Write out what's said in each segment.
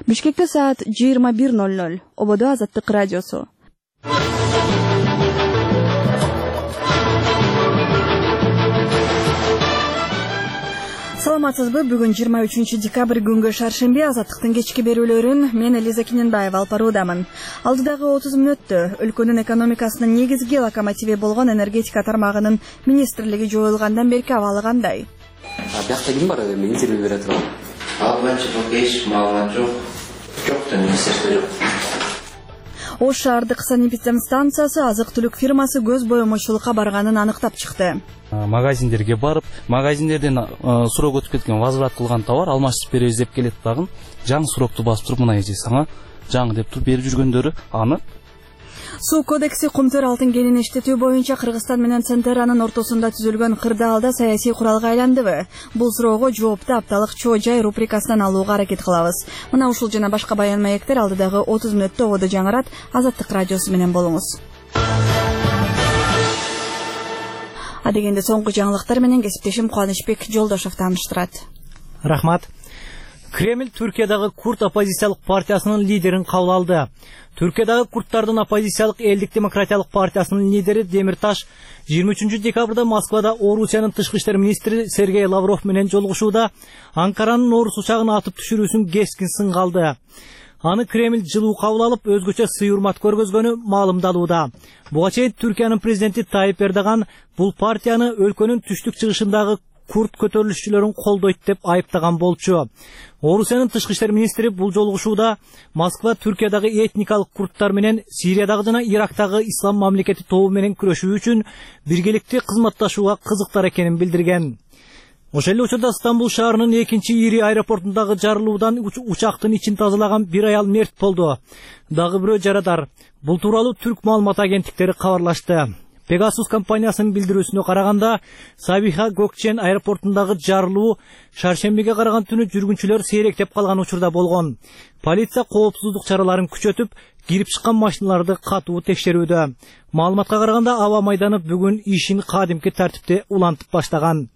Бишкекте саат 21:00. Ободо Азаттык радиосу. Саламатсызбы? Бүгүн 23 декабрь күнгө шаршемби. Азаттыктын кечки берүүлөрүн мен Элиза Киненбаева алып баруудамын. Алдыдагы 30 мүнөттө өлкөнүн экономикасынын негизги локомотиви болгон энергетика тармагынын министрлиги жоюлгандан берки абалы кандай? Биякта ким бар? Министрлик бере турат. Ал боюнча эч маалымат жок. Жок да министрликте жок. Ош шаардык санэпидстанциясы азык-түлүк фирмасы көз боемочулукка барганын аныктап чыкты. Магазиндерге барып, магазиндерден сурок өтүп кеткен, возврат кылган товар алмаштырып беребиз деп келет дагы. Жаңы сурокту басып туруп, мына эже сага жаңы деп туруп берип жүргөндөрү аны. Суу кодекси кумтөр алтын кенин иштетүү боюнча Кыргызстан менен Центеранын ортосунда түзүлгөн кырдаалда саясий куралга айландыбы? Бул суроого жоопту апталык чоо жай рубрикасынан алууга аракет кылабыз. Мына ушул жана башка баян маектер алдыдагы 30 мүнөттө ободо жаңырат. Азаттык радиосу менен болуңуз. Адегенде соңку жаңылыктар менен кесиптешим Кубанычбек Жолдошов тааныштырат. Рахмат. Кремль Түркиядагы курд оппозициялык партиясынын лидерин кабыл алды. Түркиядагы курдтардын оппозициялык Элдик демократиялык партиясынын лидери Демирташ 23 декабрда Москвада Орусиянын тышкы иштер министри Сергей Лавров менен жолугушууда Анкаранын Орус учагын атып түшүрүүсүн кескин сынга алды. Аны Кремль жылуу кабыл алып, өзгөчө сый урмат көргөзгөнү маалымдалууда. Буга чейин Түркиянын президенти Тайып Эрдоган бул партияны өлкөнүн түштүк чыгышындагы курд көтөрүлүшчүлөрүн колдойт деп айыптаган болчу. Орусиянын тышкы иштер министри бул жолугушууда Москва Түркиядагы этникалык курдтар менен Сириядагы жана Ирактагы ислам мамлекети тобу менен күрөшүү үчүн биргеликте кызматташууга кызыктар экенин билдирген. Ошол эле учурда Стамбул шаарынын экинчи ири аэропортундагы жарылуудан учактын ичин тазалаган бир аял мерт болду. Дагы бирөө жарадар. Бул тууралуу түрк маалымат агенттиктери кабарлашты. Pegasus компаниясынын билдирүүсүнө караганда, Сабиха Gökçen аэропортундагы жарылуу шаршембиге караган түнү жүргүнчүлөр сейректеп калган учурда болгон. Полиция коопсуздук чараларын күчөтүп, кирип чыккан машиналарды катуу текшерүүдө. Маалыматка караганда, аба майданы бүгүн ишин кадимки тартипте улантып баштаган.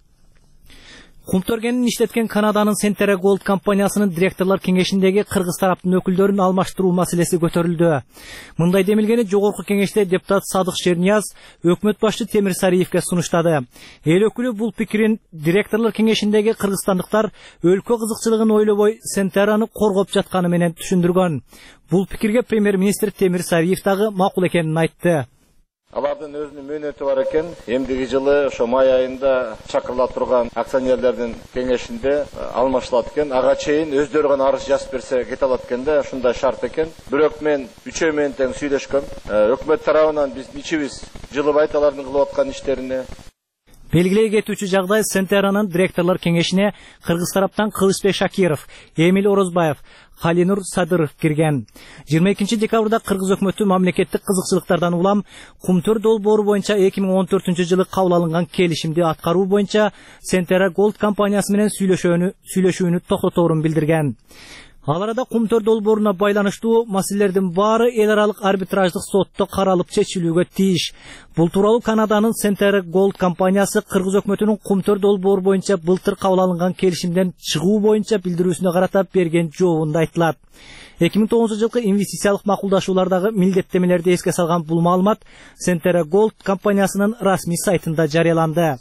Кумтөргенин иштеткен Канаданын Centera Gold компаниясынын директорлор кеңешиндеги кыргыз тараптын өкүлдөрүн алмаштыруу маселеси көтөрүлдү. Мындай демилгени жогорку кеңеште депутат Садык Шернияз өкмөт башчы Темир Сариевке сунуштады. Эл өкүлү бул пикирин директорлор кеңешиндеги кыргызстандыктар өлкө кызыкчылыгын ойлобой Centerаны коргоп жатканы менен түшүндүргөн. Бул пикирге премьер-министр Темир Сариев дагы макул экенин айтты. Алардын өзүнүн мөөнөтү бар экен. Эмдиги жылы ошо май айында чакырыла турган акционерлердин кеңешинде алмашылат экен. Ага чейин өздөрү гана арыз жазып берсе кете алат экен да, ушундай шарт экен. Бирок мен үчөө менен тең сүйлөшкөм. Өкмөт тарабынан биз ичибиз жылыбайт алардын кылып аткан иштерине. Белгилей кетүүчү жагдай Centerанын директорлор кеңешине Кыргыз тараптан Кылычбек Шакиров, Эмил Орозбаев, Халинур Садыров кирген. 22 декабрда Кыргыз өкмөтү мамлекеттик кызыкчылыктардан улам Кумтөр долбоору боюнча 2014 жылы кабыл алынган келишимди аткаруу боюнча Centera Gold компаниясы менен сүйлөшүүнү токтоторун билдирген. Ал арада Кумтөр долбооруна байланыштуу маселелердин баары эл аралык арбитраждык сотто каралып чечилүүгө тийиш. Бул тууралуу Канаданын Centera Gold компаниясы Кыргыз өкмөтүнүн Кумтөр долбоору боюнча былтыр кабыл алынган келишимден чыгуу боюнча билдирүүсүнө карата берген жообунда айтылат. 2009 жылкы инвестициялык макулдашуулардагы милдеттемелерди эске салган бул маалымат Centera Gold компаниясынын расмий сайтында жарыяланды.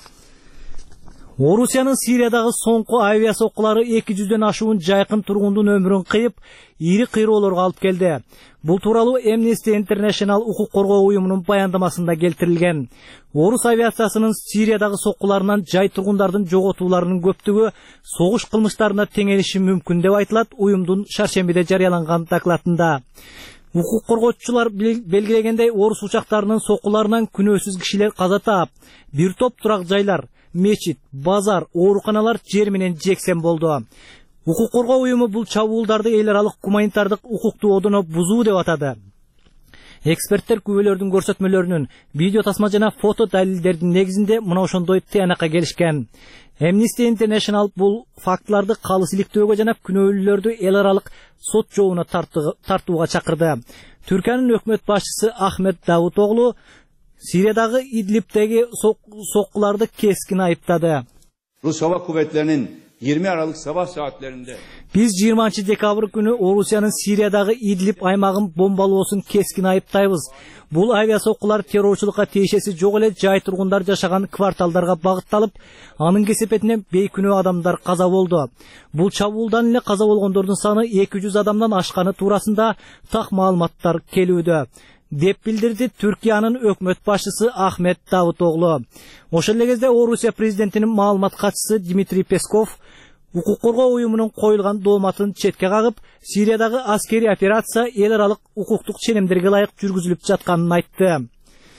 Орусиянын Сириядагы соңку авиа соккулары 200дөн ашуун жайкын тургундун өмүрүн кыйып, ири кыйроолорго алып келди. Бул тууралуу Amnesty International укук коргоо уюмунун баяндамасында келтирилген. Орус авиациясынын Сириядагы соккуларынан жай тургундардын жоготууларынын көптүгү согуш кылмыштарына теңелиши мүмкүн деп айтылат уюмдун шаршембиде жарыяланган докладында. Укук коргоочулар белгилегендей, орус учактарынын соккуларынан күнөөсүз кишилер каза таап, бир топ турак жайлар, мечит, базар, ооруканалар жер менен жексен болду. Укук коргоо уюму бул чабуулдарды эл аралык гуманитардык укуктуу одоно бузуу деп атады. Эксперттер күбөлөрдүн көрсөтмөлөрүнүн, видео тасма жана фото далилдердин негизинде мына ошондой тыянакка келишкен. Amnesty International бул фактыларды калыс иликтөөгө жана күнөөлүүлөрдү эл аралык сот жообуна тартууга чакырды. Түркиянын өкмөт башчысы Ахмет Давутоглу Suriye'deki İdlib'deki sokkularda keskin ayıpladı. Rus Hava Kuvvetleri'nin 20 Aralık sabah saatlerinde Biz 20 dekabr günü Rusiyanın Siriyadagı İdlib aymağın bombalоосун keskin ayıptayбыз. Бул авиа соккулар террорчулукка тиешеси жок эле жай тургундар жашаган кварталдарга багытталып, анын кесепетинен бейкүнөө адамдар каза болду. Бул чабуулдан эле каза болгондордун саны 200 адамдан ашканы туурасында так маалыматтар келүүдө, деп билдирди Түркиянын өкмөт башчысы Ахмет Давутоглу. Ошол эле кезде Орусия президентинин маалымат катчысы Дмитрий Песков укук коргоо уюмунун коюлган дооматын четке кагып, Сириядагы аскери операция эл аралык укуктук ченемдерге ылайык жүргүзүлүп жатканын айтты.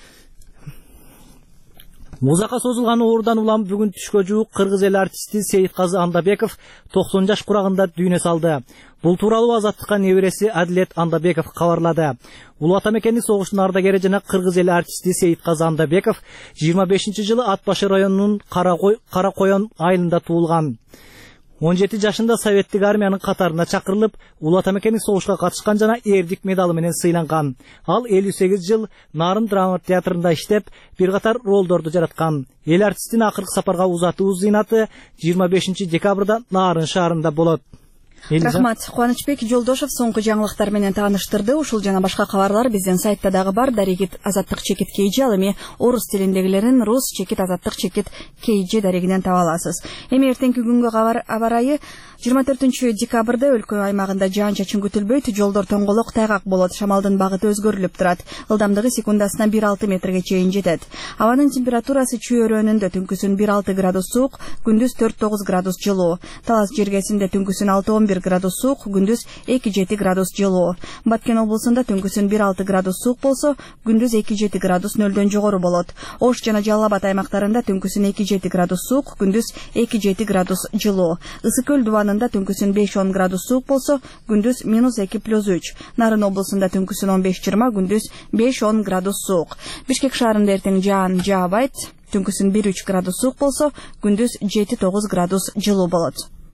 Музакка созулган оорудан улам бүгүн түшкө жуук кыргыз эл артисти Сейитказы Андабеков 90 жаш курагында дүйнө салды. Бул тууралуу Азаттыкка небереси Адилет Андабеков кабарлады. Улуу ата мекенди согуштун ардагери жана кыргыз эл артисти Сейитказы Андабеков 25-жылы Ат башы районунун Каракоyon айылында туулган. 17 жашында советтик армиянын катарына чакырылып, улуу ата мекенди согушка катышкан жана эрдик медалы менен сыйланган. Ал 58 жыл Нарын драма театрында иштеп, бир катар ролдорду жараткан. Эл артистин акыркы сапарга узатуу зыйнаты 25 декабрда Нарын шаарында болот. Рахмат. Кубанычбек Жолдошев соңку жаңылыктар менен тааныштырды. Ушул жана башка кабарлар биздин сайтта дагы бар. Дарегит Азаттык чекит KG, ал эми орус тилиндегилерин рус чекит Азаттык чекит KG дарегинен таба аласыз. Эми эртеңки күнгө аба ырайы 24 декабрда өлкө аймагында жаан-чачын күтүлбөйт, жолдор тоңголок тайгак болот, шамалдын багыты өзгөрүлүп турат. Ылдамдыгы секундасына 1,6 метрге чейин жетет. Абанын температурасы чөйрөнүндө түнкүсүн 1,6 градус суук, күндүз 4,9 градус жылуу. Талас жергесинде түнкүсүн 6,11 градус суук, күндүз 2,7 градус жылуу. Баткен облусунда түнкүсүн 1,6 градус суук болсо, күндүз 2,7 градус нөлдөн жогору болот. Ош жана Жалал Абад аймактарында түнкүсүн 2,7 градус суук, күндүз 2,7 градус жылуу. Ысык-Көл дубанында түнкүсүн 5-10 градус суук болсо, күндүз -2+3. Нарын облусунда түнкүсүн 15-20, күндүз 5-10 градус суук. Бишкек шаарында эртең жаан жаабайт, түнкүсүн 1-3 градус суук болсо, күндүз 7-9 градус жылуу болот.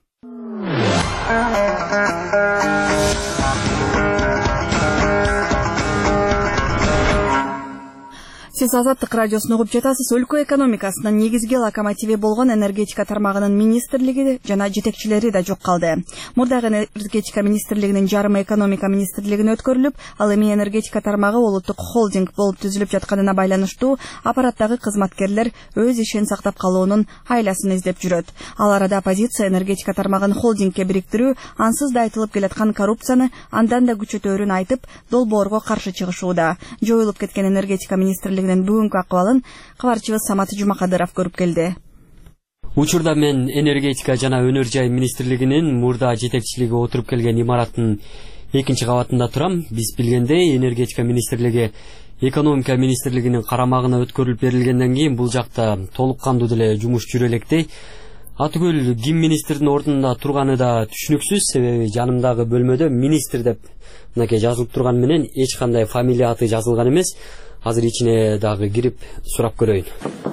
Сиз Азаттык радиосун угуп жатасыз. Өлкө экономикасынын негизги локомотиви болгон энергетика тармагынын министрлиги жана жетекчилери да жок калды. Мурдагы энергетика министрлигинин жарымы экономика министрлигине өткөрүлүп, ал эми энергетика тармагы улуттук холдинг болуп түзүлүп жатканына байланыштуу аппараттагы кызматкерлер өз ишин сактап калуунун айласын издеп жүрөт. Ал арада оппозиция энергетика тармагын холдингке бириктирүү ансыз да айтылып келаткан коррупцияны андан да күчөтөөрүн айтып, долбоорго каршы чыгышууда. Жоюлуп кеткен энергетика министрлиги бүгүнкү акыбалын кабарчыбыз Самат Жумакадыров көрүп келди. Учурда мен энергетика жана өнөр жай министрлигинин мурда жетекчилиги отуруп келген имараттын 2-чи кабатында турам. Биз билгендей, энергетика министрлиги экономика министрлигинин карамагына өткөрүлүп берилгенден кийин бул жакта толук кандуу деле жумуш жүрө электей. Атүгүл ким министрдин ордунда турганы да түшүнүксүз, себеби жанымдагы бөлмөдө министр деп мынакей жазылып турган менен эч кандай фамилия аты жазылган эмес. Азыр ичине дагы кирип сурап көрөйүн.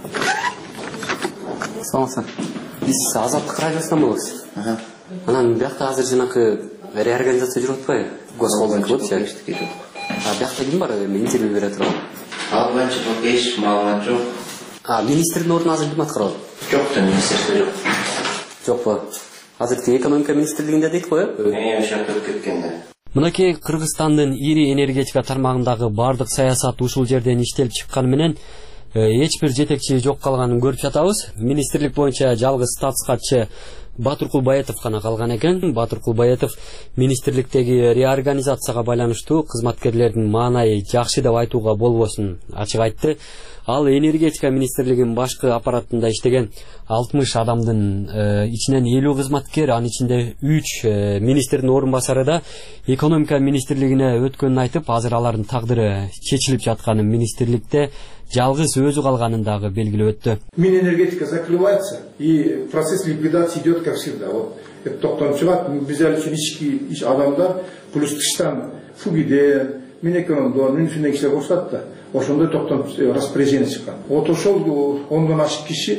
Саламатсызбы. Биз Азаттык радиосунан болобуз. Анан биякта азыр жанакы реорганизация жүрүп атпайбы? Госхолдинг болот же. Биякта ким бар? Мен интервью бере турган. Ал боюнча пока эч маалымат жок. Министрдин ордун азыр ким аткарат? Жок да министрде жок. Жокпу? Азыр экономика министрлигинде дейт го, э? Ошентип кеткенде. Мынакей Кыргызстандын ири энергетика тармагындагы бардык саясат ушул жерден иштелип чыкканы менен эч бир жетекчи жок калганын көрүп жатабыз. Министрлик боюнча жалгыз статс катчы Батыркул Баятов гана калган экен. Батыркул Баятов министрликтеги реорганизацияга байланыштуу кызматкерлердин маанайы жакшы деп айтууга болбосун ачык айтты. Ал энергетика министрлигинин башкы аппаратында иштеген 60 адамдын ичинен 50 кызматкер, анын ичинде 3 министрдин орун басары да экономика министрлигине өткөнүн айтып, азыр алардын тагдыры чечилип жатканын, министрликте жалгыз өзү калганын дагы белгилеп өттү. Минэнергетика закрывается и процесс ликвидации идет как всегда. Вот это токтонуп чыгат. Биз ал үчүн ички адамдар плюс тыштан фугиден, Минэкономдон, Минфинексе кошот да ошондой токтонуп распоряжение чыккан. Вот ошол 10дон ашык киши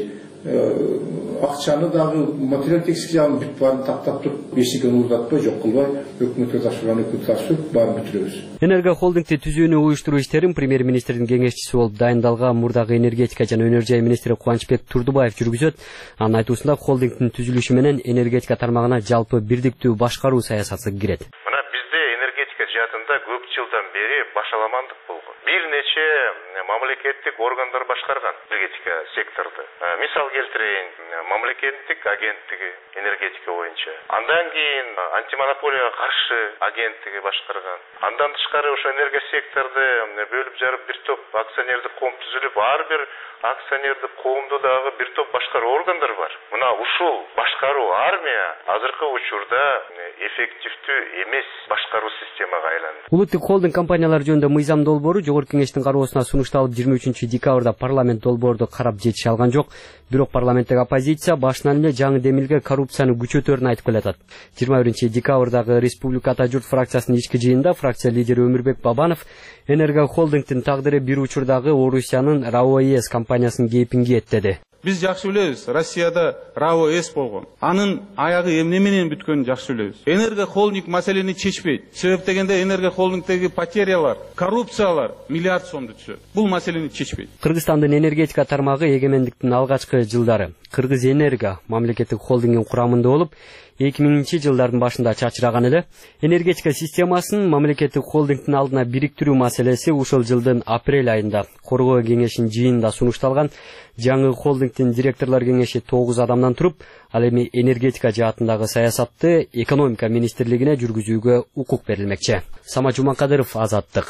акчаны дагы материал текстик жагын бүт баарын тактап туруп эшигин уурдатпай жок кылбай өкмөткө тапшырган өкмөткө тапшырып баарын бүтүрөбүз. Энерго холдингти түзүүнү уюштуруу иштерин премьер-министрдин кеңешчиси болуп дайындалган мурдагы энергетика жана өнөр жай министри Кубанычбек Турдубаев жүргүзөт. Анын айтуусунда холдингдин түзүлүшү менен энергетика тармагына жалпы бирдиктүү башкаруу саясаты кирет. Мына бизде энергетика жаатында көп жылдан бери башаламандык болгон. Бир нече мамлекеттик органдар башкарган энергетика секторду. Мисал келтирейин, мамлекеттик агенттиги энергетика боюнча. Андан кийин антимонополияга каршы агенттиги башкарган. Андан тышкары ошо энергия секторду бөлүп жарып бир топ акционердик коом түзүлүп, ар бир акционердик коомдо дагы бир топ башкаруу органдар бар. Мына ушул башкаруу армия азыркы учурда эффективдүү эмес башкаруу системага айланды. Улуттук холдинг компаниялар жөнүндө мыйзам долбоору Жогорку кеңештин кароосуна сунушталып 23 декабрда парламент долбоорду карап жетише алган жок. Бирок парламенттик оппозиция башынан эле жаңы демилге коррупцияны күчөтөрүн айтып келатат. 21 декабрдагы Республика Ата журт фракциясынын ички жыйынында фракция лидери Өмүрбек Бабанов Энерго холдингдин тагдыры бир учурдагы Орусиянын РАО-ЭС компаниясынын кейпин кийет. Biz жақсы білеміз, Россияда РАО-ЭС болған. Анын аяғы эмне менен бүткөнүн жақсы білеміз. Энерго холдинг маселени чечпейт. Себеп дегенде энерго холдингдеги потерялар, коррупциялар миллиард сомду түшөт. Бул маселени чечпейт. Кыргызстандын энергетика тармагы эгемендиктин алгачкы жылдары Кыргыз Энерго мамлекеттик холдингдин курамында болуп, 2000 жылдардын башында чачыраган эле. Энергетика системасын мамлекеттик холдингдин алдына бириктирүү маселеси ушул жылдын апрель айында Коргоо кеңешинин жыйынында сунушталган. Жаңы холдингдин директорлор кеңеши 9 адамдан туруп, ал эми энергетика жаатындагы саясатты экономика министрлигине жүргүзүүгө укук берилмекчи. Самат Жуманкадыров, Азаттык.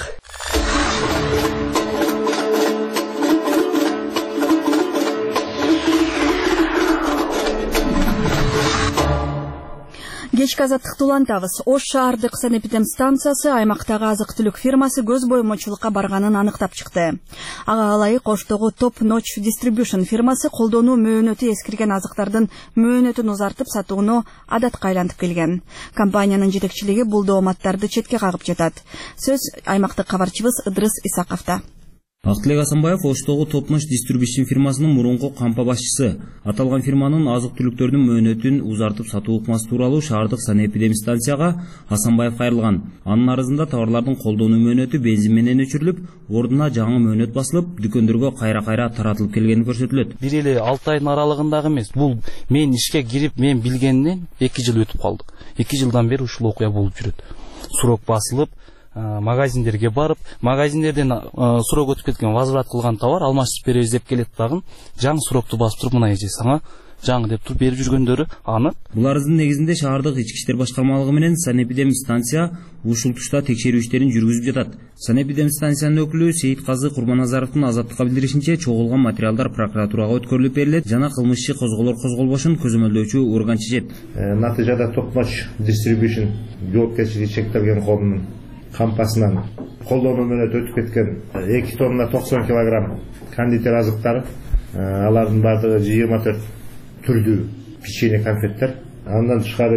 Кечки азаттыкты улантабыз. Ош шаардык санэпидемстанциясы аймактагы азык-түлүк фирмасы көз боймочулукка барганын аныктап чыкты. Ага ылайык Оштогу Top Notch Distribution фирмасы колдонуу мөөнөтү эскирген азыктардын мөөнөтүн узартып сатууну адатка айлантып келген. Компаниянын жетекчилиги бул дооматтарды четке кагып жатат. Сөз аймактык кабарчыбыз Ыдрыс Исаковто. Актылек Асанбаев Оштогу Top Notch Distribution фирмасынын мурунку кампа башчысы. Аталган фирманын азык-түлүктөрдүн мөөнөтүн узартып сатуу ыкмасы тууралуу шаардык санэпидемстанцияга Асанбаев кайрылган. Анын арызында товарлардын колдонуу мөөнөтү бензин менен өчүрүлүп, ордуна жаңы мөөнөт басылып, дүкөндөргө кайра-кайра таратылып келгени көрсөтүлөт. Бир эле 6 айдын аралыгындагы эмес. Бул мен ишке кирип, мен билгенден 2 жыл өтүп калдык. 2 жылдан бери ушул окуя болуп жүрөт. Сурок басылып, магазиндерге барып, магазиндерден сурок өтүп кеткен возврат кылган товар алмаштырып беребиз деп келет дагы, жаңы сурокту басып туруп, мына эже сага жаңы деп туруп берип жүргөндөрү анык. Бул арыздын негизинде шаардык ички иштер башкармалыгы менен санэпидемстанция ушул тушта текшерүү иштерин жүргүзүп жатат. Санэпидемстанциянын өкүлү Сейит Казы Курманазаровдун Азаттыкка билдиришинче, чогулган материалдар прокуратурага өткөрүлүп берилет жана кылмыш иши козголор козголбошун көзөмөлдөөчү орган чечет. Натыйжада Top Notch Distribution жоопкерчилиги чектелген коомдун кампасынан колдонуу мөөнөтү өтүп кеткен 2 тонна 90 килограмм кондитер азыктар, алардын баардыгы 24 түрдүү печенье конфеттер, андан тышкары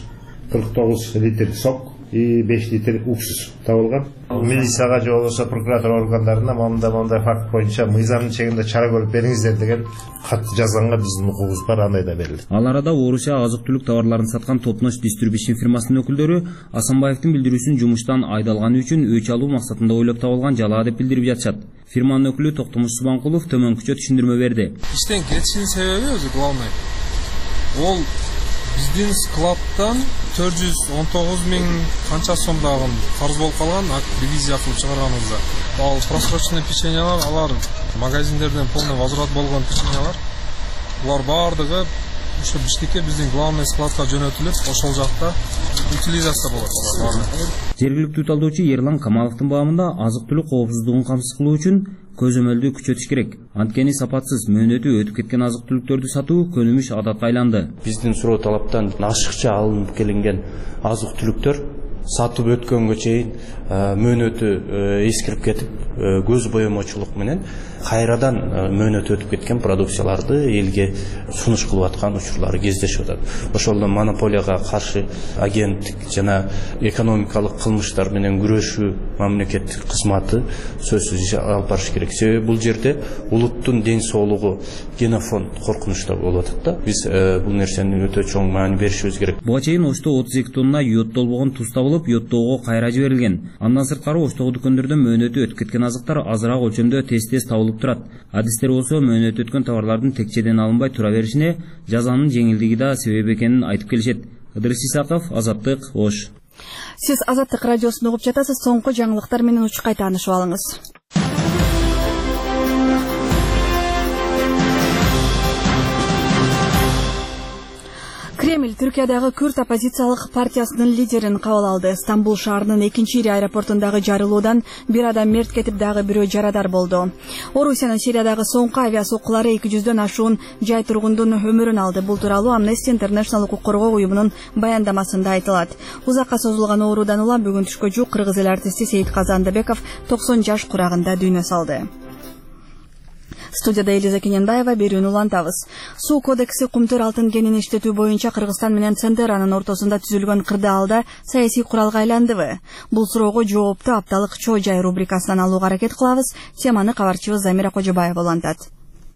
149 литр сок и 5 литр уксус табылган. Милицияга же болбосо прокуратура органдарына мындай факт боюнча мыйзамдын чегинде чара көрүп бериңиздер деген кат жазганга биздин укугубуз бар, андай да берилди. Ал арада Орусия азык-түлүк товарларын саткан Top Notch Distribution фирмасынын өкүлдөрү Асанбаевдин билдирүүсүн жумуштан айдалганы үчүн өч алуу максатында ойлоп табылган жалаа деп билдирип жатышат. Фирманын өкүлү Токтомуш Субанкулов төмөнкүчө түшүндүрмө берди. Иштен кетишинин себеби өзү главный. Ол биздин складтан 419 миң канча сомдагы карыз болуп калган, ревизия кылып чыгарганыбызда. Ал просроченный печеньялар, алар магазиндерден полный возврат болгон печеньялар. Булар бардыгы ошо Бишкекке биздин главный складка жөнөтүлүп, ошол жакта утилизация болот. Жергиликтүү талдоочу Ерлан Камаловдун баамында азык-түлүк коопсуздугун камсыз кылуу үчүн көзөмөлдү күчөтүш керек. Анткени сапатсыз мөөнөтү өтүп кеткен азык-түлүктөрдү сатуу көнүмүш адатка айланды. Биздин суроо талаптан ашыкча алынып келинген азык-түлүктөр сатып өткөнгө чейин мөөнөтү эскирип кетип, көз боемочулук менен кайрадан мөөнөтү өтүп кеткен продукцияларды элге сунуш кылып аткан учурлары кездешип атат. Ошондо монополияга каршы агенттик жана экономикалык кылмыштар менен күрөшүү мамлекеттик кызматы сөзсүз алып барыш керек. Себеби бул жерде улуттун ден соолугу генофонд коркунучта болуп атат да. Биз бул нерсени өтө чоң маани беришибиз керек. Буга чейин Ошто 32 тонна йодтолбогон туз табылып, йодтоого кайра жиберилген. Андан сырткары Оштогу дүкөндөрдө мөөнөтү өтүп кеткен азыктар азыраак өлчөмдө тез табылып турат. Адистер болсо мөөнөтү өткөн товарлардын текчеден алынбай тура беришине жазанын жеңилдиги да себеп экенин айтып келишет. Ыдырыс Исаков, Азаттык, Ош. Сиз Азаттык радиосун угуп жатасыз. Соңку жаңылыктар менен учкай таанышып алыңыз. Кремль Түркиядагы күрд оппозициялык партиясынын лидерин кабыл алды. Стамбул шаарынын 2-ири аэропортундагы жарылуудан бир адам мерт кетип, дагы бирөө жарадар болду. Орусиянын Сириядагы соңку авиа соккулары 200дөн ашуун жай тургундун өмүрүн алды. Бул тууралуу Amnesty International укук коргоо уюмунун баяндамасында айтылат. Узакка созулган оорудан улам бүгүн түшкө жук кыргыз эл артисти Сейит Казандыбеков 90 жаш курагында дүйнө салды. Студияда Элиза Кененбаева, берүүнү улантабыз. Суу кодекси кумтөр алтын кенин иштетүү боюнча Кыргызстан менен Центеранын ортосунда түзүлгөн кырдаалда саясий куралга айландыбы? Бул суроого жоопту апталык Чоо жай рубрикасынан алууга аракет кылабыз. Теманы кабарчыбыз Замира Кожобаева улантат.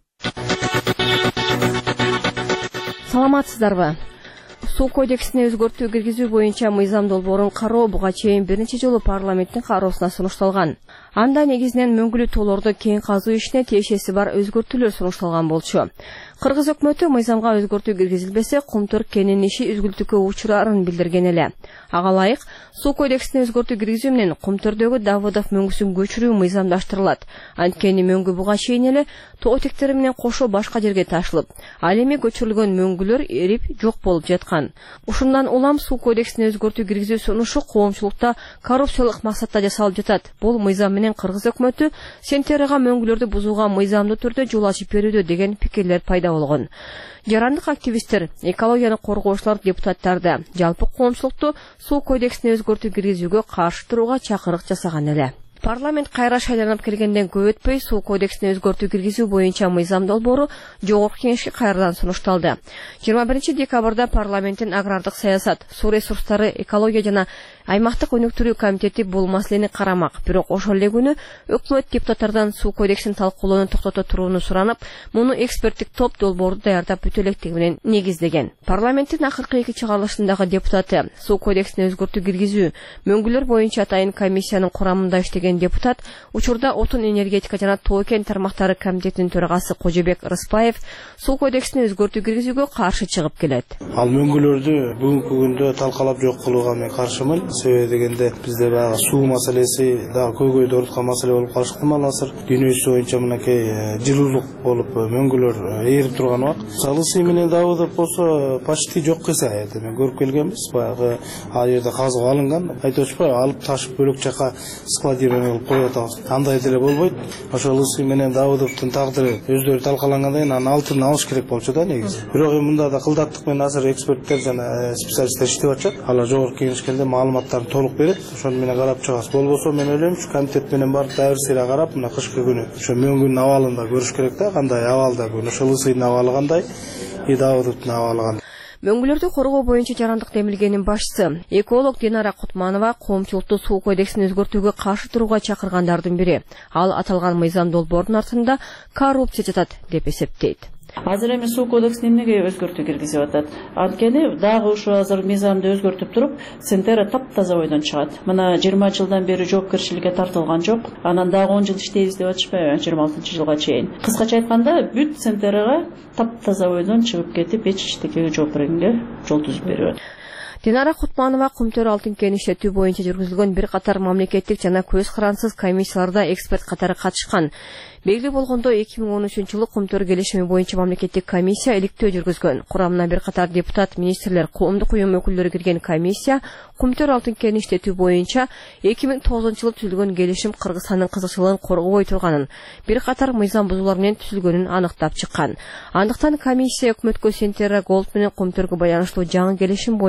Саламатсыздарбы? Суу кодексине өзгөртүү киргизүү боюнча мыйзам долбоорун кароо буга чейин биринчи жолу парламенттин кароосуна сунушталган. Анда негизинен мөңгүлүү тоолорду кең казуу ишине тиешеси бар өзгөртүүлөр сунушталган болчу. Кыргыз өкмөтү мыйзамга өзгөртүү киргизилбесе, кумтөр кенин иши үзгүлтүккө учурарын билдирген эле. Ага ылайык, суу кодексине өзгөртүү киргизүү менен кумтөрдөгү Давыдов мөңгүсүн көчүрүү мыйзамдаштырылат. Анткени мөңгү буга чейин эле тоо тектери менен кошо башка жерге ташылып, ал эми көчүрүлгөн мөңгүлөр эрип жок болуп жаткан. Ушундан улам суу кодексине өзгөртүү киргизүү сунушу коомчулукта коррупциялык максатта жасалып жатат. Бул мыйзам менен Кыргыз өкмөтү Сентерага мөңгүлөрдү бузууга мыйзамдуу түрдө жол ачып берүүдө деген пикирлер пайда болгон. Жарандык активисттер, экологияны коргоочулар, депутаттарды, жалпы коомчулукту суу кодексине өзгөртүү киргизүүгө каршы турууга чакырык жасаган эле. Парламент кайра шайланып келгенден көп өтпөй суу кодексине өзгөртүү киргизүү боюнча мыйзам долбоору жогорку кеңешке кайрадан сунушталды. 21 декабрда парламенттин агрардык саясат, суу ресурстары, экология жана аймактык өнүктүрүү комитети бул маселени карамак. Бирок ошол эле күнү өкмөт депутаттардан суу кодексин талкуулоону токтото турууну суранып, муну эксперттик топ долбоорду даярдап бүтө электиги менен негиздеген. Парламенттин акыркы 2 чыгарылышындагы депутаты суу кодексине өзгөртүү киргизүү, мөңгүлөр боюнча атайын комиссиянын курамында иштеген депутат, учурда отун энергетика жана тоо кен тармактары комитетинин төрагасы Кожобек Рыспаев суу кодексине өзгөртүү киргизүүгө каршы чыгып келет. Ал мөңгүлөрдү бүгүнкү күндө талкалап жок кылууга мен каршымын. Себеби дегенде бизде баягы суу маселеси дагы көйгөйдө орткан маселе болуп калышты азыр. Дүйнө жүзү боюнча мынакей жылуулук болуп мөңгүлөр ээрип турган убакыт. Салысы менен Давыдов болсо почти жок кыса эди. Мен көрүп келгенбиз. Баягы ал жерде казып алынган. Айтып атышпайбы, алып ташып бөлөк жака складирование кылып коюп атабыз. Андай деле болбойт. Ошол Лысы менен Давыдовдун тагдыры өздөрү талкалангандан кийин анын алтынын алыш керек болчу да негизи. Бирок мында да кылдаттык менен азыр эксперттер жана специалисттер иштеп атышат. Алар жогорку кеңешкенде маалыматтарды толук берет. Ошону менен карап чыгабыз. Болбосо мен ойлоймчу, комитет менен барып дайыр сыйра карап, мына кышкы күнү ошо мөңгүнүн абалын да көрүш керек да, кандай абалда күн. Ошол Лысынын абалы кандай, Давыдовдун абалы кандай. Мөңгүлөрдү коргоо боюнча жарандык демилгенин башчысы, эколог Динара Кутманова коомчулукту суу кодексин өзгөртүүгө каршы турууга чакыргандардын бири. Ал аталган мыйзам долбоордун артында коррупция жатат деп эсептейт. Азыр эми суу кодексине эмнеге өзгөртүү киргизип атат? Анткени дагы ушу азыр мыйзамды өзгөртүп туруп, Центера таптаза ойдон чыгат. Мына 20 жылдан бери жоопкерчиликке тартылган жок. Анан дагы 10 жыл иштейбиз деп атышпайбы, 26-жылга чейин. Кыскача айтканда, бүт Центерага таптаза ойдон чыгып кетип, эч иштекеге жооп бергенге жол түзүп берип атат. Динара Кутманова кумтөр алтын кен иштетүү боюнча жүргүзүлгөн бир катар мамлекеттик жана көз карансыз комиссияларда эксперт катары катышкан. Белгилүү болгондо 2013-жылы кумтөр келишими боюнча мамлекеттик комиссия иликтөө жүргүзгөн. Курамына бир катар депутат, министрлер, коомдук уюм өкүлдөрү кирген комиссия кумтөр алтын кен иштетүү боюнча 2009-жылы түзүлгөн келишим Кыргызстандын кызыкчылыгын коргобой турганын, бир катар мыйзам бузуулар менен түзүлгөнүн аныктап чыккан. Андыктан комиссия өкмөткө Сентера Голд менен кумтөргө байланыштуу жаңы келишим боюнча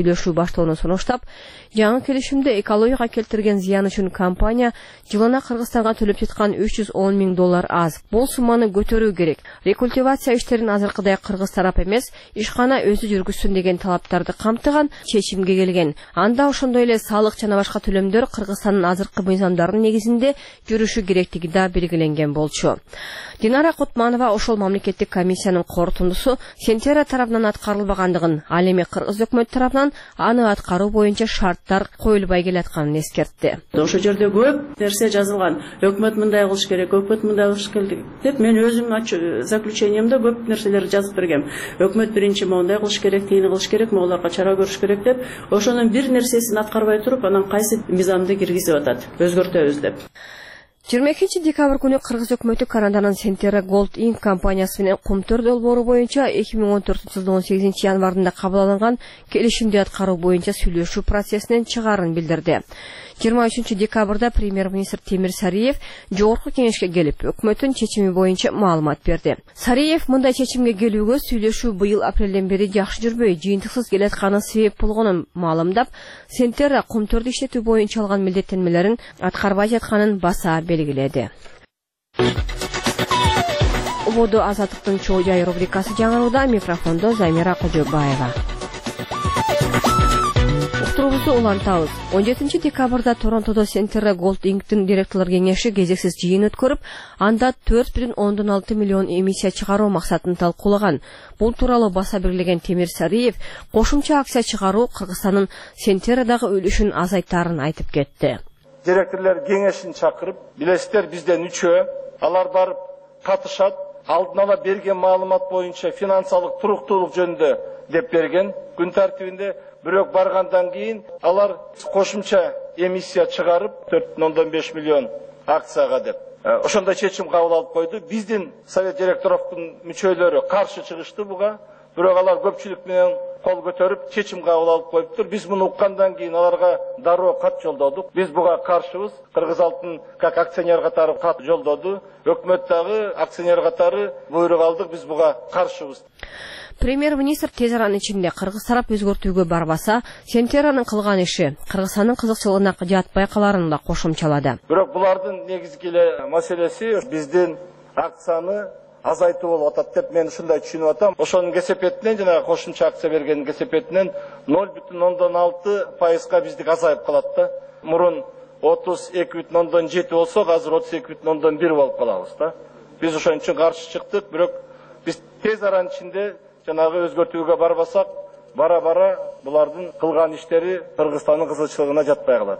сүйлөшүү баштоону сунуштап, жаңы келишимде экологияга келтирген зыян үчүн компания жылына Кыргызстанга төлөп жаткан $310 миң аз. Бул сумманы көтөрүү керек. Рекультивация иштерин азыркыдай кыргыз тарап эмес, ишкана өзү жүргүзсүн деген талаптарды камтыган чечимге келген. Анда ошондой эле салык жана башка төлөмдөр Кыргызстандын азыркы мыйзамдарынын негизинде жүрүшү керектиги да белгиленген болчу. Динара Кутманова ошол мамлекеттик комиссиянын корутундусу Сентера тарабынан аткарылбагандыгын, ал эми Кыргыз өкмөтү тарабынан аны аткаруу боюнча шарттар коюлбай келатканын эскертти. Ошол жерде көп нерсе жазылган. Өкмөт мындай кылыш керек, өкмөт мындай кылыш керек деп мен өзүмдүн заключениемде көп нерселерди жазып бергем. Өкмөт биринчи моундай кылыш керек, тийини кылыш керек, моуларга чара көрүш керек деп, ошонун бир нерсесин аткарбай туруп, анан кайсы мыйзамды киргизип атат, өзгөртөбүз деп. 22 декабрь күнү Кыргыз өкмөтү Канаданын Сентера Gold Inc. компаниясы менен Кумтөр долбоору боюнча 2014 жылдын 18 январында кабыл алынган келишимди аткаруу боюнча сүйлөшүү процессинен чыгаарын билдирди. 23 декабрда премьер-министр Темир Сариев жогорку кеңешке келип, өкмөттүн чечими боюнча маалымат берди. Сариев мындай чечимге келүүгө сүйлөшүү быйыл апрелден бери жакшы жүрбөй, жыйынтыксыз келатканы себеп болгонун маалымдап, Сентера Кумтөрдү иштетүү боюнча алган милдеттенмелерин аткарбай жатканын баса белгиледи. Ободо Азаттыктын Чоо жай рубрикасы жаңырууда, микрофондо Замира Кожобаева. Уктуруубузду улантабыз. 17 декабрда Торонтодо Сентера Gold Inc.'тин директорлор кеңеши кезексиз жыйын өткөрүп, анда 4,6 миллион эмиссия чыгаруу максатын талкуулаган. Бул тууралуу баса белгилеген Темир Сариев кошумча акция чыгаруу Кыргызстандын Сентерадагы үлүшүн азайтаарын айтып кетти. Директорлор кеңешин чакырып, билесиздер бизден 3-өө, алар барып катышат, алдын ала берген маалымат боюнча финансылык туруктуулук жөнүндө деп берген. Күн тартибинде бирок баргандан кийин алар кошумча эмиссия чыгарып 4,5 миллион акцияга деп. Ошондой чечим кабыл алып койду. Биздин совет директоровдун мүчөлөрү каршы чыгышты буга. Бирок алар көпчүлүк менен кол көтөрүп чечим кабыл алып коюптур. Биз муну уккандан кийин аларга дароо кат жолдодук. Биз буга каршыбыз. Кыргыз алтын как акционер катары кат жолдоду. Өкмөт дагы акционер катары буйрук алдык. Биз буга каршыбыз. Премьер-министр тез аранын ичинде Кыргыз тарап өзгөртүүгө барбаса, Сентеранын кылган иши Кыргызстандын кызыкчылыгына жатпай каларын да кошумчалады. Бирок булардын негизги маселеси биздин акцияны азайтуу болуп атат деп мен ушундай түшүнүп атам. Ошонун кесепетинен жана кошумча акция бергенин кесепетинен 0,6% биздик азайып калат да. Мурун 32,7 болсо, азыр 32,1 болуп калабыз да. Биз ошон үчүн каршы чыктык, бирок биз тез аранын ичинде жанагы өзгөртүүгө барбасак, бара-бара булардын кылган иштери Кыргызстандын кызыкчылыгына жатпай калат.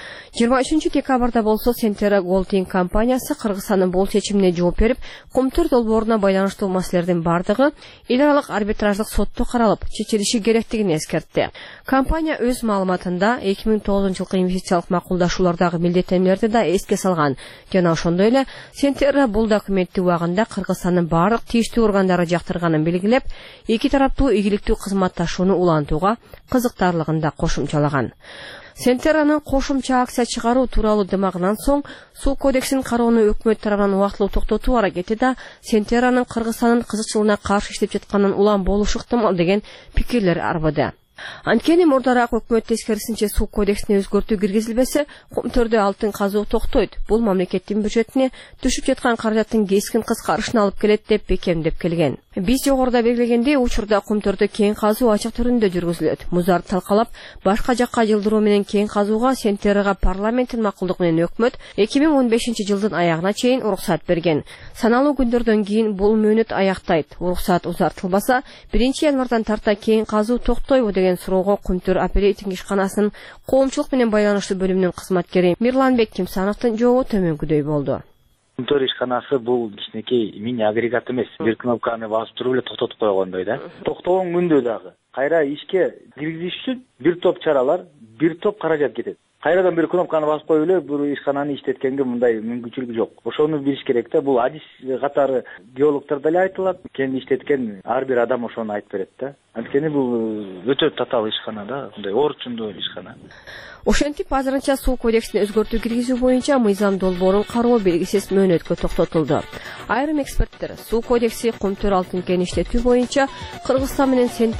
23 декабрда болсо Сентера Gold Inc. компаниясы Кыргызстандын бул чечимине жооп берип, Кумтөр долбооруна байланыштуу маселелердин бардыгы эл аралык арбитраждык сотто каралып, чечилиши керектигин эскертти. Компания өз маалыматында 2009 жылкы инвестициялык макулдашуулардагы милдеттенмелерди да эске салган. Жана ошондой эле Сентера бул документтик убагында Кыргызстандын бардык тийиштүү органдары жактырганын белгилеп, эки тараптуу ийгиликтүү кызматташууну улантууга кызыктарлыгын да кошумчалаган. Сентеранын кошумча акция чыгаруу тууралуу дымагынан соң суу кодексин кароону өкмөт тарабынан убактылуу токтотуу аракети да Сентеранын Кыргызстандын кызыкчылыгына каршы иштеп жатканын улам болушу ыктымал деген пикирлер арбыды. Анткени мурдараак өкмөт тескерисинче суу кодексине өзгөртүү киргизилбесе, Кумтөрдө алтын казуу токтойт. Бул мамлекеттин бюджетине түшүп жаткан каражаттын кескин кыскарышына алып келет деп бекемдеп келген. Биз жогоруда белгилегендей, учурда Кумтөрдө кең казуу ачык түрүндө жүргүзүлөт. Муздарды талкалап, башка жакка жылдыруу менен кең казууга Сентерага парламенттин макулдугу менен өкмөт 2015 жылдын аягына чейин уруксат берген. Саналуу күндөрдөн кийин бул мөөнөт аяктайт. Уруксат узартылбаса, 1 январдан тарта кең казуу токтойбу деген суроого Кумтөр оперейтинг ишканасынын коомчулук менен байланыштуу бөлүмүнүн кызматкери Мирланбек Кимсановдун жообу төмөнгүдөй болду. Кумтөр ишканасы бул кичинекей мини агрегат эмес. Бир кнопканы басып туруп эле токтотуп койгондой да. Токтогон күндө дагы кайра ишке киргизиш үчүн бир топ чаралар, бир топ каражат кетет. Кайрадан бир кнопканы басып коюп эле бул ишкананы иштеткенге мындай мүмкүнчүлүк жок. Ошону билиш керек да. Бул адис катары геологдордо эле айтылат. Кен иштеткен ар бир адам ошону айтып берет да. Анткени бул өтө татаал ишкана да, мындай орчундуу ишкана. Ошентип азырынча суу кодексине өзгөртүү киргизүү боюнча мыйзам долбоорун кароо белгисиз мөөнөткө токтотулду. Айрым эксперттер суу кодекси Кумтөр алтын кен иштетүү боюнча Кыргызстан менен Сентеранын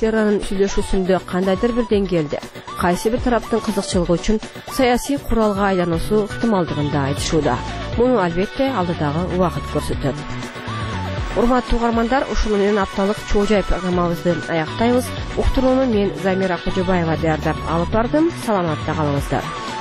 сүйлөшүүсүндө кандайдыр бир деңгээлде кайсы бир тараптын кызыкчылыгы үчүн саясий куралга айлануусу ыктымалдыгын да айтышууда. Муну албетте алдыдагы убакыт көрсөтөт. Урматтуу угармандар, ушуну менен апталык Чоо Жай программабызды аяктайбыз. Уктурууну мен Замира Кожобаева даярдап алып бардым. Саламатта калыңыздар.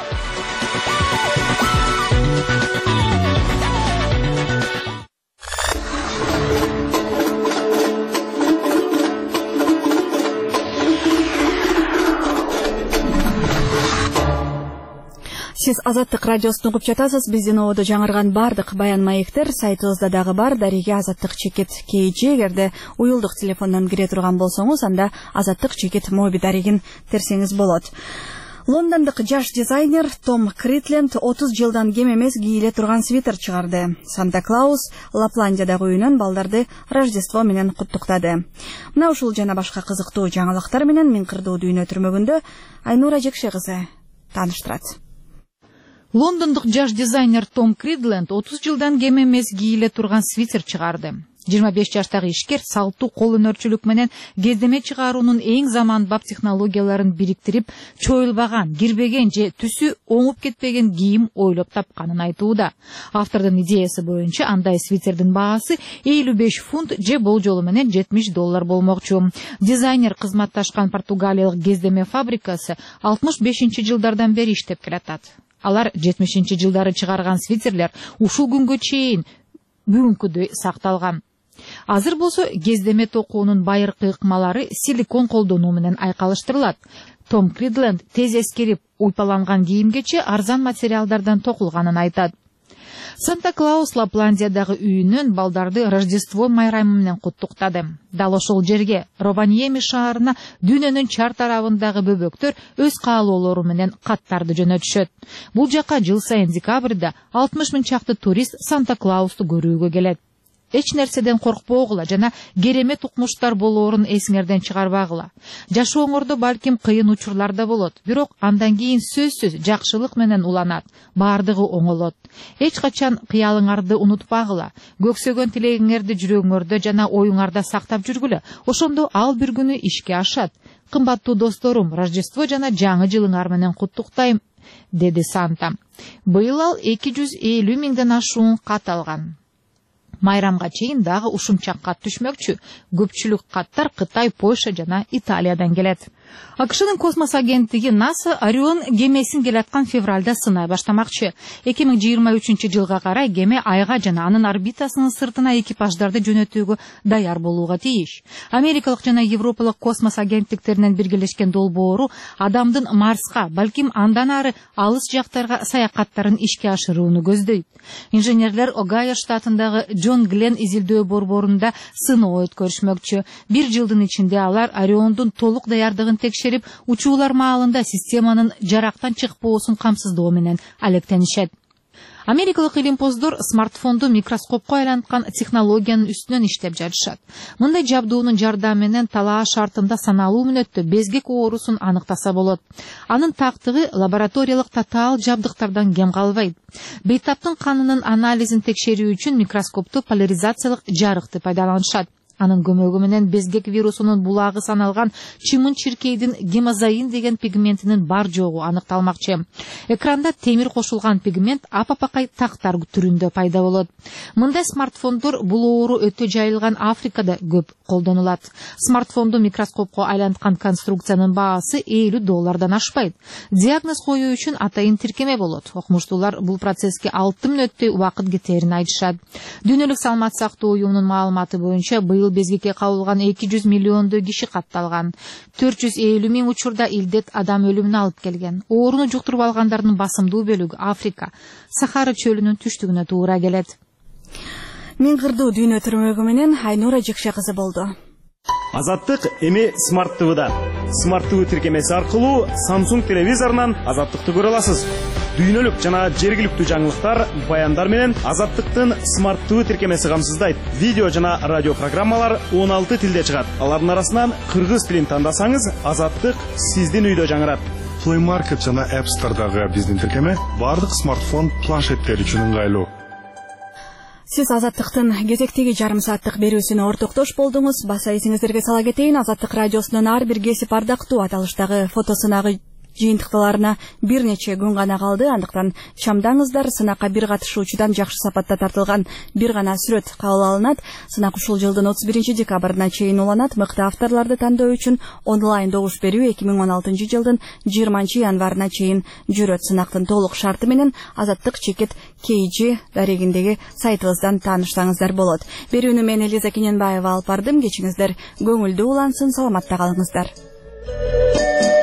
Сиз Азаттык радиосун угуп жатасыз. Биздин ободо жаңырган бардык баян маектер сайтыбызда дагы бар. Дареге Азаттык чекет KG. Эгерде уюлдук телефондон кире турган болсоңуз, анда Азаттык чекет моби дарегин терсеңиз болот. Лондондук жаш дизайнер Том Кридленд 30 жылдан кем эмес кийле турган свитер чыгарды. Санта-Клаус Лапландиядагы үйүнөн балдарды Рождество менен куттуктады. Мына ушул жана башка кызыктуу жаңылыктар менен Миң кырдуу дүйнө түрмөгүндө Айнура Жекше кызы тааныштырат. Лондондук жаш дизайнер Том Кридленд 30 жылдан кем эмес кийле турган свитер чыгарды. 25 жаштагы ишкер салттуу кол өнөрчүлүк менен кездеме чыгаруунун эң заманбап технологияларын бириктирип, чоюлбаган, кирбеген же түсү оңуп кетпеген кийим ойлоп тапканын айтууда. Автордун идеясы боюнча андай свитердин баасы 55 фунт же болжолу менен $70 болмокчу. Дизайнер кызматташкан португалиялык кездеме фабрикасы 65-жылдардан бери иштеп келатат. Алар 70-жылдары чыгарган свитерлер ушул күнгө чейин бүгүнкүдөй сакталган. Азыр болсо кездеме токуунун байыркы ыкмалары силикон колдонуу менен айкалыштырылат. Том Кридленд тез эскерип, уйпаланган кийимгече арзан материалдардан токулганын айтат. Санта-Клаус Лапландиядагы үйүнөн балдарды Рождество майрамы менен куттуктады. Дал ошол жерге, Рованьеми шаарына дүйнөнүн чар тарабындагы бөбөктөр өз каалоолору менен каттарды жөнөтүшөт. Бул жака жыл сайын декабрда 60 000 чакты турист Санта-Клаусту көрүүгө келет. Эч нерседен коркпогула жана керемет укмуштар болоорун эсиңерден чыгарбагыла. Жашооңордо балким кыйын учурлар да болот, бирок андан кийин сөзсүз жакшылык менен уланат, бардыгы оңолот. Эч качан кыялыңарды унутпагыла, көксөгөн тилегиңерди жүрөгүңөрдө жана оюңарда сактап жүргүлө. Ошондо ал бир күнү ишке ашат. Кымбаттуу досторум, Рождество жана жаңы жылыңар менен куттуктайм, деди Санта. Быйыл ал 250 000ден ашуун кат алган. Майрамга чейин дагы ушунча кат түшмөкчү. Көпчүлүк каттар Кытай, Польша жана Италиядан келет. АКШнын космос агенттиги НАСА Орион кемесин келаткан февралда сынай баштамакчы. 2023 жылга карай кеме Айга жана анын орбитасынын сыртына экипаждарды жөнөтүүгө даяр болууга тийиш. Америкалык жана Европалык космос агенттиктеринен биргелешкен долбоору адамдын Марска, балким андан ары алыс жактарга саякаттарын ишке ашырууну көздөйт. Инженерлер Огайо штатындагы Джон Глен изилдөө борборунда сыноо өткөрүшмөкчү. Бир жылдын ичинде алар Ориондун толук даярдыгын текшерип, учуулар маалында системанын жарактан чыкпоосун камсыздоо менен алектенишет. Америкалык илимпоздор смартфонду микроскопко айланткан технологиянын үстүнөн иштеп жатышат. Мындай жабдуунун жардамы менен талаа шартында саналуу мүнөттө безгек оорусун аныктаса болот. Анын тактыгы лабораториялык татаал жабдыктардан кем калбайт. Бейтаптын канынын анализин текшерүү үчүн микроскопту поляризациялык жарыкты пайдаланышат. Анын көмөгү менен безгек вирусунун булагы саналган чымын-чиркейдин гемозоин деген пигментинин бар жогу аныкталмакчы. Экранда темир кошулган пигмент апапакай тактар түрүндө пайда болот. Мындай смартфондор бул оору өтө жайылган Африкада көп колдонулат. Смартфонду микроскопко айланткан конструкциянын баасы $50 ашпайт. Диагноз коюу үчүн атайын тиркеме болот. Окумуштуулар бул процесске 6 мүнөттөй убакыт кетерин айтышат. Дүйнөлүк саламат сактоо уюмунун маалыматы боюнча быйыл безгекке кабылган 200 миллиондой киши катталган. 450 000 учурда илдет адам өлүмүнө алып келген. Ооруну жуктуруп алгандардын басымдуу бөлүгү Африка, Сахара чөлүнүн түштүгүнө туура келет. Миң кырдуу дүйнө түрмөгү менен Айнура Жекше кызы болду. Азаттык эми Смарт ТВда. Смарт ТВ тиркемеси аркылуу Samsung телевизорунан Азаттыкты көрө аласыз. Дүйнөлүк жана жергиликтүү жаңылыктар, баяндар менен Азаттыктын Смарт ТВ тиркемеси камсыздайт. Видео жана радио программалар 16 тилде чыгат. Алардын арасынан кыргыз тилин тандасаңыз, Азаттык сиздин үйдө жаңырат. Play Market жана App Store'дагы биздин тиркеме бардык смартфон планшеттер үчүн ыңгайлуу. Сиз Азаттыктын кезектеги жарым сааттык берүүсүнө ортоктош болдуңуз. Баса эсиңиздерге сала кетейин, Азаттык радиосунун ар бир кесип ардактуу аталыштагы фотосынагы жыйынтыкталарына бир нече күн гана калды. Андыктан чамдаңыздар, сынакка бир катышуучудан жакшы сапатта тартылган бир гана сүрөт кабыл алынат. Сынак ушул жылдын 31 декабрына чейин уланат. Мыкты авторлорду тандоо үчүн онлайн добуш берүү 2016 жылдын 20 январына чейин жүрөт. Сынактын толук шарты менен Азаттык чекит KG дарегиндеги сайтыбыздан тааныштаңыздар болот. Берүүнү мен Элиза Кененбаева алып бардым. Кечиңиздер көңүлдүү улансын, саламатта калыңыздар.